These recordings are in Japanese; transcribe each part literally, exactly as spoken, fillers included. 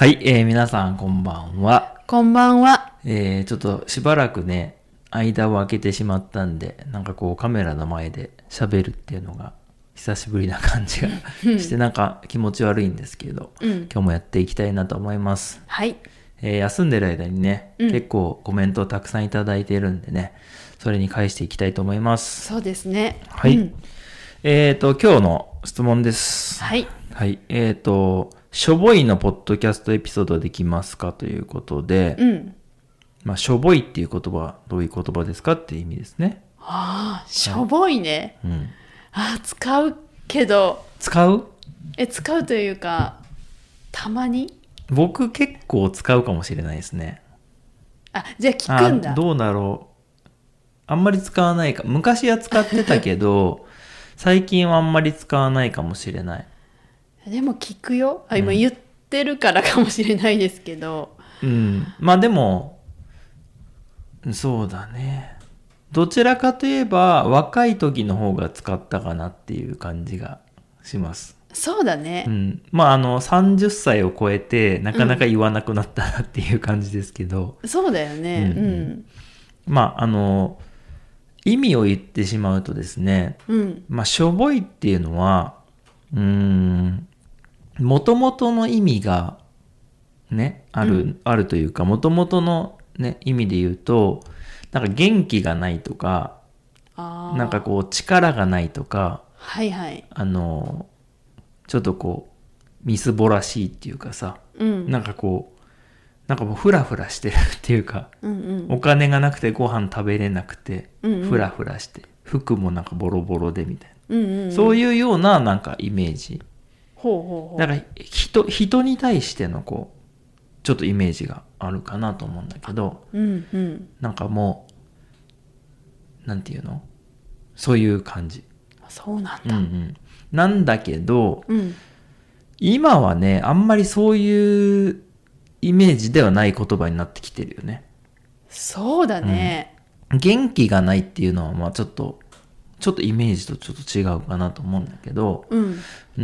はい、えー、皆さんこんばんは。 こんばんは。 えー、ちょっとしばらくね、間を空けてしまったんで、なんかこうカメラの前で喋るっていうのが久しぶりな感じがして、なんか気持ち悪いんですけど、うん、今日もやっていきたいなと思います。 はい。 えー、休んでる間にね、うん、結構コメントをたくさんいただいているんでね、それに返していきたいと思います。 そうですね。 はい。うん、えーと、今日の質問です。 はい。 はい。えーと、しょぼいのポッドキャストエピソードできますかということで、うん、まあ、しょぼいっていう言葉はどういう言葉ですかっていう意味ですね。 ああ、しょぼいね。 はい、うん、 ああ、使うけど。 使う？ え、使うというか、たまに？ 僕結構使うかもしれないですね。 あ、じゃあ聞くんだ。 どうだろう。あんまり使わないか。昔は使ってたけど、最近はあんまり使わないかもしれない。 でも聞くよ。あ、今言ってるからかもしれないですけど。 うん。まあでも、そうだね。どちらかといえば、若い時の方が使ったかなっていう感じがします。 そうだね。 うん。まああの、さんじゅっさいを超えて、なかなか言わなくなったなっていう感じですけど。 うん、そうだよね。うん、うん。 まああの、意味を言ってしまうとですね、うん、まあしょぼいっていうのは、うーん、元々の意味がね、ある、うん、あるというか、元々のね、意味で言うと、なんか元気がないとか、あなんかこう力がないとか、 はいはい。 あの、ちょっとこう、みすぼらしいっていうかさ、うん、なんかこう、なんかもうフラフラしてるっていうか、うんうん、お金がなくてご飯食べれなくて、うんうん、フラフラして、服もなんかボロボロでみたいな、うんうんうん、そういうようななんかイメージ。ほうほうほう。だから人、人に対してのこう、ちょっとイメージがあるかなと思うんだけど、うんうん、なんかもう、なんていうの？そういう感じ。 そうなんだ。 うんうん、なんだけど、うん、今はね、あんまりそういうイメージではない言葉になってきてるよね。 そうだね。 うん、元気がないっていうのは、まあちょっと、ちょっとイメージとちょっと違うかなと思うんだけど、うん、うん、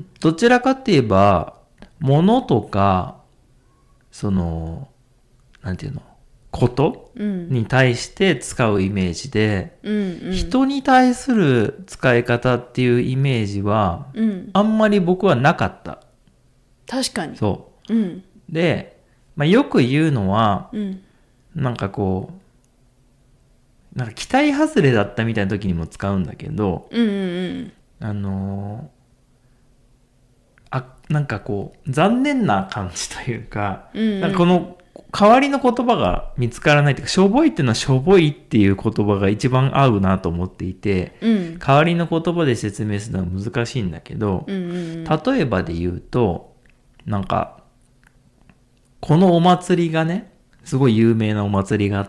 どちらかって言えば、物とか、その、なんていうの、こと、うん、に対して使うイメージで、うんうん、人に対する使い方っていうイメージは、うん、あんまり僕はなかった。 確かに。 そう。うん、で、まあ、よく言うのは、うん、なんかこう、なんか期待外れだったみたいな時にも使うんだけど、うんうんうん、あのー、あ、なんかこう、残念な感じというか、うんうん、なんかこの、代わりの言葉が見つからないというか、しょぼいっていうのはしょぼいっていう言葉が一番合うなと思っていて、うん、代わりの言葉で説明するのは難しいんだけど、うんうんうん、例えばで言うと、なんか、このお祭りがね、すごい有名なお祭りがあって、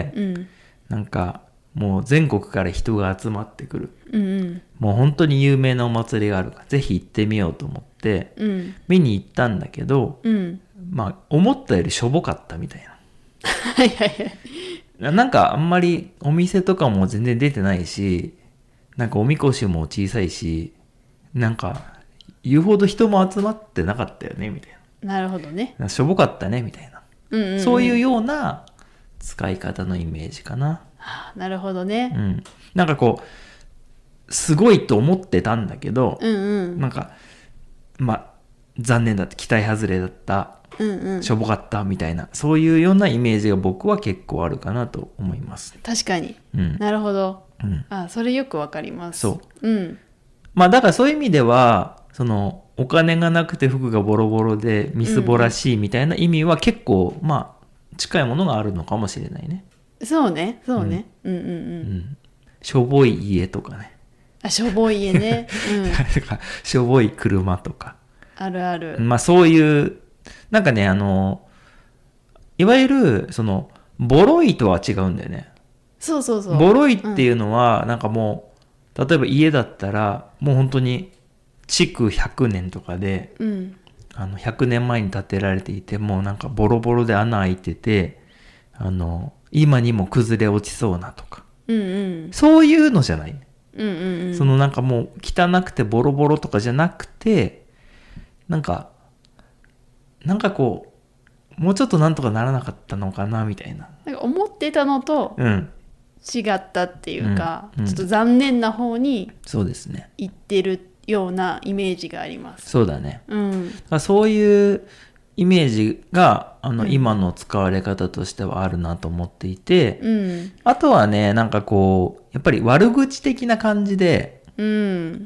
うん、なんか、もう全国から人が集まってくる。うんうん、もう本当に有名なお祭りがあるから、ぜひ行ってみようと思って、うん、見に行ったんだけど、うん、まあ、思ったよりしょぼかったみたいな。 はいはいはい。 なんかあんまりお店とかも全然出てないし、なんかおみこしも小さいし、なんか言うほど人も集まってなかったよねみたいな。なるほどね。 しょぼかったねみたいな、うんうんうん。そういうような使い方のイメージかな。 はあ、なるほどね。 うん。なんかこう、すごいと思ってたんだけど、うんうん、なんか、まあ、残念だった、期待外れだった、うんうん、しょぼかったみたいな、そういうようなイメージが僕は結構あるかなと思います。 確かに。うん、なるほど。うん、あ、それよくわかります。 そう。うん。まあだからそういう意味では、その、お金がなくて服がボロボロでみすぼらしいみたいな意味は結構、うん、まあ、近いものがあるのかもしれないね。 そうね、そうね。うん、うん、うんうんうん。 しょぼい家とかね。 あ、しょぼい家ね。 うん。しょぼい車とか。 あるある。 まあそういう、なんかね、あの、いわゆる、その、ボロいとは違うんだよね。 そうそうそう。 ボロいっていうのは、うん、なんかもう、例えば家だったら、もう本当に、築ひゃくねんとかで、うん、あの、ひゃくねんまえに建てられていて、もうなんかボロボロで穴開いてて、あの、今にも崩れ落ちそうなとか。うんうん、そういうのじゃない。うんうんうん、そのなんかもう汚くてボロボロとかじゃなくて、なんか、 なんかこうもうちょっとなんとかならなかったのかなみたいな。 なんか思ってたのと違ったっていうか、うんうん、ちょっと残念な方にそうですね行ってるようなイメージがあります。 そうだね、 うん、 だからそういうイメージがあの、うん、今の使われ方としてはあるなと思っていて、 うん、 あとはねなんかこうやっぱり悪口的な感じで、 うん、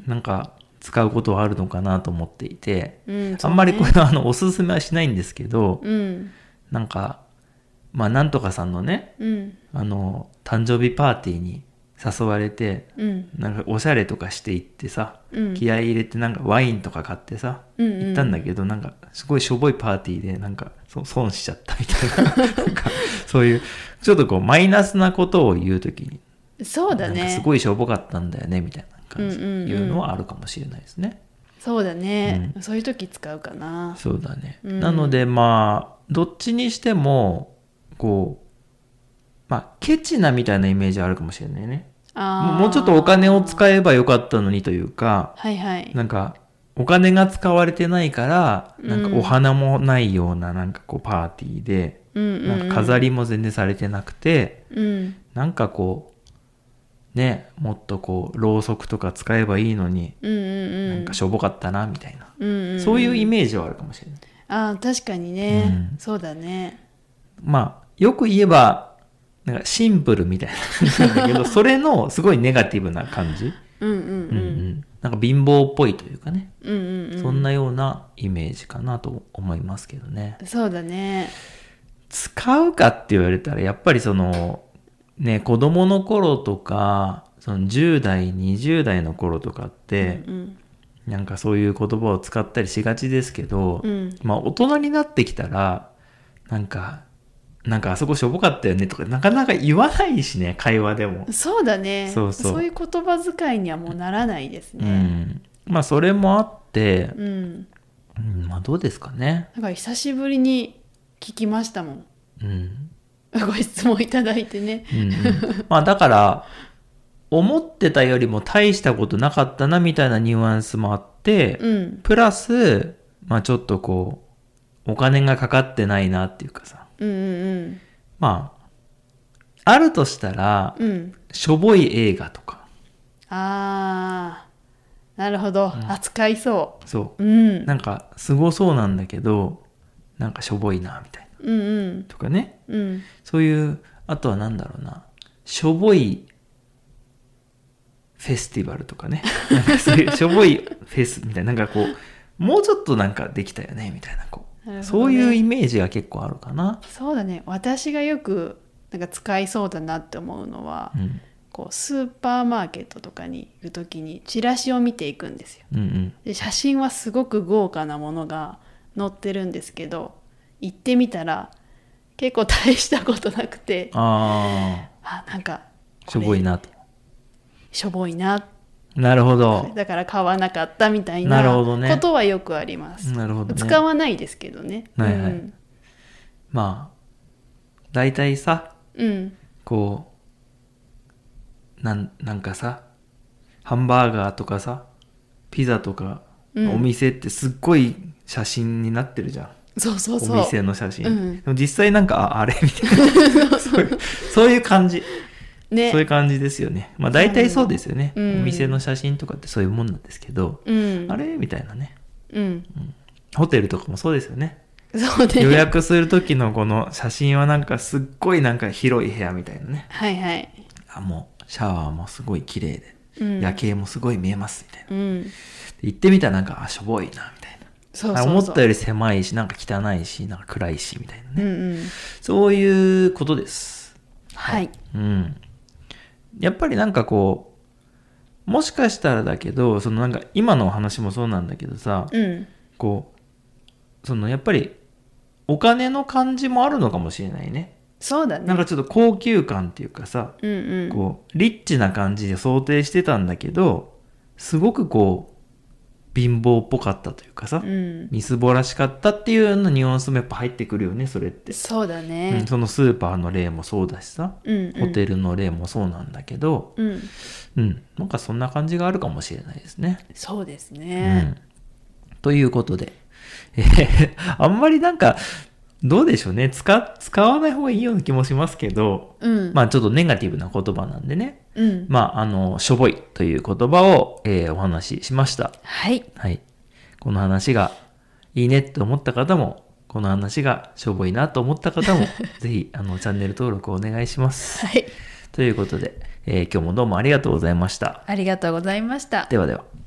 なんか使うことはあるのかなと思っていて、 うん、 あんまりこれはあのおすすめはしないんですけど、 うん、 なんかまあなんとかさんのね、 うん、 あの誕生日パーティーに誘われて、 うん、 なんかおしゃれとかして行ってさ、 うん、 気合い入れてなんかワインとか買ってさ、 うんうん、 行ったんだけどなんかすごいしょぼいパーティーでなんかそ損しちゃったみたいななんかそういうちょっとこうマイナスなことを言うときにそうだねなんかすごいしょぼかったんだよねみたいな感じ、 うんうんうん、 いうのはあるかもしれないですね。 そうだね、 うん、 そういう時使うかな。 そうだね、 うん、 なのでまあどっちにしてもこうまあケチなみたいなイメージあるかもしれないね。 あもうちょっとお金を使えばよかったのにというか、 はいはい、 なんかお金が使われてないからなんかお花もないようななんかこうパーティーで、 うんうんうん、 なんか飾りも全然されてなくて、 うん、 なんかこうねもっとこうろうそくとか使えばいいのに、 うんうんうん、 なんかしょぼかったなみたいな、 うんうんうん、 そういうイメージはあるかもしれない。 あ確かにね、 うん、 そうだね。 まあよく言えばなんかシンプルみたいな感じなんだけどそれのすごいネガティブな感じ、 うんうんうん、 うんうん、なんか貧乏っぽいというかね、 うんうんうん、 そんなようなイメージかなと思いますけどね。 そうだね。 使うかって言われたらやっぱりそのね子供の頃とかそのじゅう代にじゅう代の頃とかって、 うんうん、 なんかそういう言葉を使ったりしがちですけど、 うん、 まあ大人になってきたらなんかなんかあそこしょぼかったよねとかなかなか言わないしね、会話でも。 そうだね。 そうそう。 そういう言葉遣いにはもうならないですね。 うん。まあそれもあって、 うん。 うん、まあどうですかね。 なんか久しぶりに聞きましたもん。 うん。 ご質問いただいてね。 うんうん、まあだから思ってたよりも大したことなかったなみたいなニュアンスもあって、 うん、 プラスまあちょっとこうお金がかかってないなっていうかさ。 うんうんうん、 まああるとしたら、うん、しょぼい映画とか。 あーなるほど、うん、扱いそう。 そう、 うん、 なんかすごそうなんだけどなんかしょぼいなみたいな、 うんうん、 とかね、 うん、 そういうあとはなんだろうなしょぼいフェスティバルとかねなんかそういうしょぼいフェスみたいななんかこうもうちょっとなんかできたよねみたいなこう、ね、そういうイメージが結構あるかな。 そうだね。私がよくなんか使いそうだなって思うのは、うん、こうスーパーマーケットとかに行くときにチラシを見ていくんですよ、 うんうん、 で写真はすごく豪華なものが載ってるんですけど行ってみたら結構大したことなくてああなんかしょぼいなとしょぼいななるほどだから買わなかったみたいなことはよくあります。 なるほどね。 使わないですけどね、 はいはい、うん、まあ大体さ、 うん、 こうなん、なんかさハンバーガーとかさピザとかお店ってすっごい写真になってるじゃん、 うん、そうそうそうお店の写真、 うん、 でも実際なんか あ, あれみたいなそういうそういう感じ、ね、そういう感じですよね。まあ大体そうですよね、うん、お店の写真とかってそういうもんなんですけど、うん、あれみたいなね、 うんうん、 ホテルとかもそうですよね。 そうね、 予約する時のこの写真はなんかすっごいなんか広い部屋みたいなね。 はいはい。 あもうシャワーもすごい綺麗で、うん、夜景もすごい見えますみたいな。うん、行ってみたらなんかあしょぼいなみたいな。そうそうそう、思ったより狭いしなんか汚いしなんか暗いしみたいなね。うんうん、そういうことです。 はい。 うん。やっぱりなんかこうもしかしたらだけどそのなんか今のお話もそうなんだけどさ、うん、こうそのやっぱりお金の感じもあるのかもしれないね。 そうだね。 なんかちょっと高級感っていうかさ、 うんうん、 こうリッチな感じで想定してたんだけどすごくこう貧乏っぽかったというかさ、うん、みすぼらしかったっていうようなニュアンスもやっぱ入ってくるよねそれって。 そうだね、 うん、そのスーパーの例もそうだしさ、うんうん、ホテルの例もそうなんだけど、うんうん、なんかそんな感じがあるかもしれないですね。 そうですね、 うん、ということでえー、あんまりなんか、どうでしょうね。使、使わない方がいいような気もしますけど、うん、まあちょっとネガティブな言葉なんでね。うん、まああの、しょぼいという言葉を、えー、お話ししました。 はい。 はい。この話がいいねって思った方も、この話がしょぼいなと思った方も、ぜひ、あの、チャンネル登録お願いします。 はい。 ということで、えー、今日もどうもありがとうございました。 ありがとうございました。 ではでは。